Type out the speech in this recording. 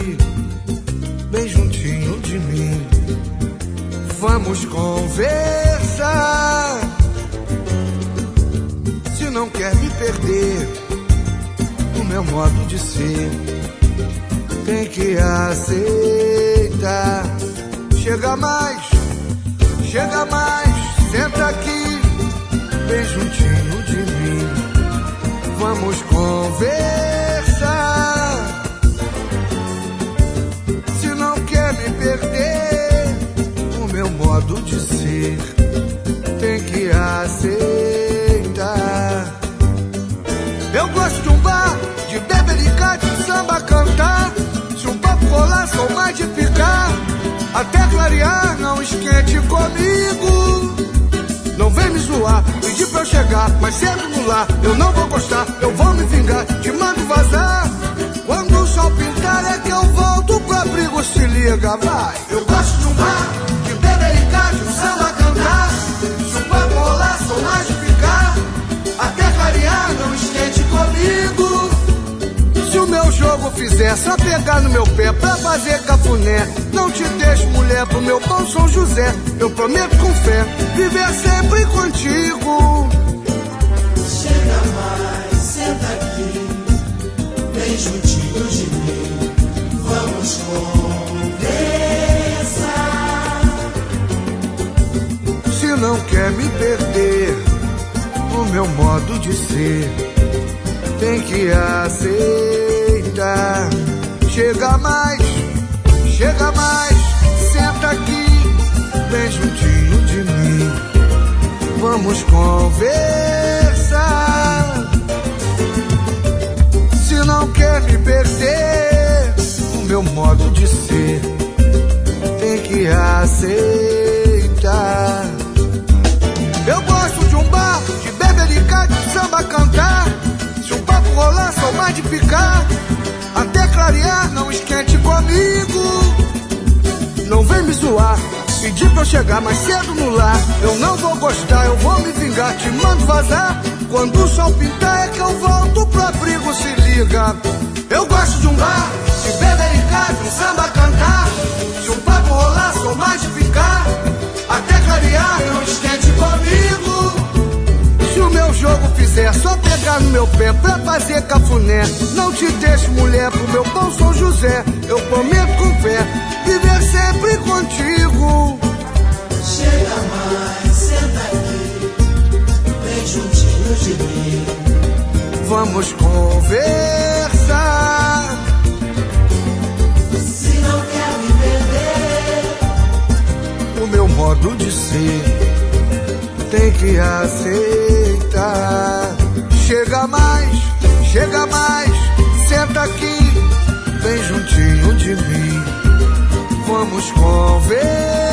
aqui, bem juntinho de mim. Vamos conversar. Se não quer me perder, o meu modo de ser, tem que aceitar. Chega mais, senta aqui, bem juntinho de mim. Vamos conversar. Se não quer me perder, o meu modo de ser, tem que aceitar. Eu gosto de um bar, de bebericar, de samba cantar. Se um papo rolar, sou mais de ficar até clarear. Não esquente comigo, não vem me zoar, pedir pra eu chegar mais cedo no lar. Eu não vou gostar, eu vou me vingar, te mando vazar. Quando o sol pintar é que eu volto pro abrigo, se liga, vai. Eu gosto de um bar, de bebericar, de um samba cantar. Se um papo rolar, sou mais de ficar até clarear. Não esquente comigo. Se o meu jogo fizer só pegar no meu pé pra fazer cafuné, não te deixo, mulher, pro meu bom São José. Eu prometo com fé viver sempre contigo. Chega mais, senta aqui, bem juntinho de mim. Vamos conversar. Se não quer me perder, o meu modo de ser, tem que aceitar. Chega mais, senta aqui, bem juntinho de mim. Vamos conversar. Se não quer me perder, o meu modo de ser, tem que aceitar. Eu gosto de um bar, de bebericar, de samba cantar. Se um papo rolar, sou mais de ficar até clarear. Não esquente comigo, não vem me zoar, pedir pra eu chegar mais cedo no lar. Eu não vou gostar, eu vou me vingar, te mando vazar. Quando o sol pintar é que eu volto pro abrigo, se liga. Eu gosto de um bar, de bebericar, de um samba cantar. Se um papo rolar, sou mais de ficar até clarear. Não esquente comigo. Se o meu jogo fizer só pegar no meu pé pra fazer cafuné, não te deixo, mulher, pro meu bom São José. Eu prometo com fé viver sempre contigo. Chega mais, senta aqui, bem juntinho de mim. Vamos conversar. Se não quer me perder, O meu modo de ser, tem que aceitar. Chega mais, senta aqui, bem juntinho de mim. Vamos conversar.